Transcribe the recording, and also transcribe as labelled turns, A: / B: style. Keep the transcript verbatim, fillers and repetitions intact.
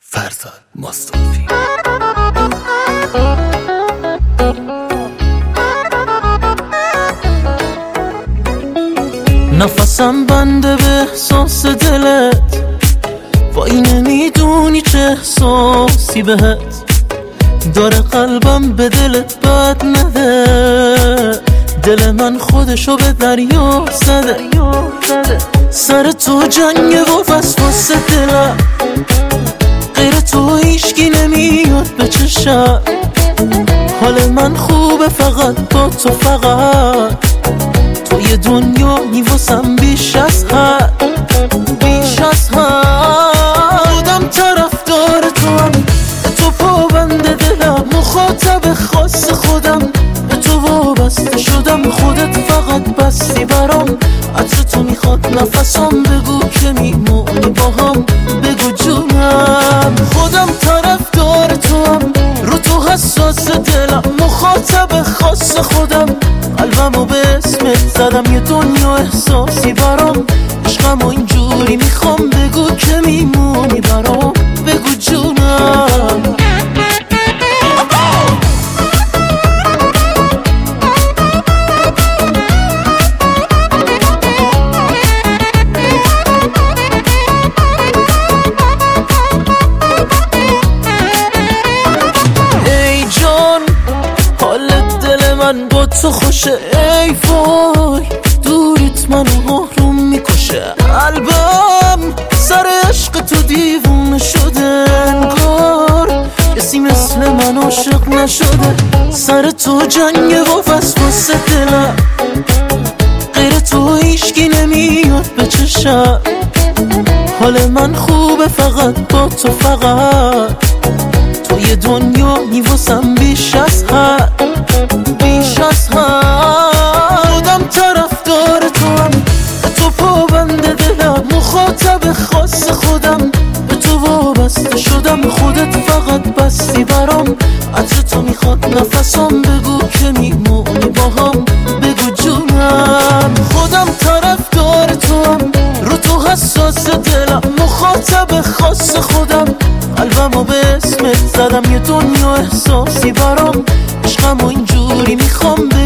A: فرزاد مصطفی.
B: نفسم بنده به احساس دلت، وای نمیدونی چه احساسی بهت داره. قلبم به دلت بد نده، دل من خودشو به دریا زده. سر تو جنگه و وسواس دلم، غیر تو هیچکی نمیاد به چشم. حال من خوبه فقط با تو، فقط توی دنیایی واسم بیش از حد، بیش از حد. خودم طرفدار تو هم، تو پابند دلم، مخاطب خاص خودم، به تو وابسته شدم. خودت فقط بستی برام، عطر تو میخواد نفسم. بگو که میمونی با هم، بگو جونم. خودم طرفدار تو هم، رو تو حساس دلم، مخاطب خاص خودم. قلبمو به اسمت زدم، یه دنیا احساسی برام. عشقمو اینجوری میخوام، بگو که میمونی برام، بگو جونم. ای جان حال دل من با تو خوشه، ای وای دوریت منو آروم میکشه. قلبم سر عشق تو دیوونه شده، انگار کسی مثل من عاشق نشده. سر تو جنگه و وسواس دلم، غیر تو هیچکی نمیاد به چشم. حال من خوبه فقط با تو، فقط توی دنیا میواسم بیش از حد، بیش از حد. خودم طرفدار تو هم، تو پابند دلم، مخاطب خاص خودم. به تو وابسته شدم، خودت فقط بستی برام. عطر تو میخواد نفسم، بگو که میمونی با هم، بگو جونم. خودم طرفدار تو هم، رو تو حساس دلم، مخاطب خاص خودم. قلبمو به اسمت زدم، یه دنیا احساسی برام. عشقمو اینجوری میخوام،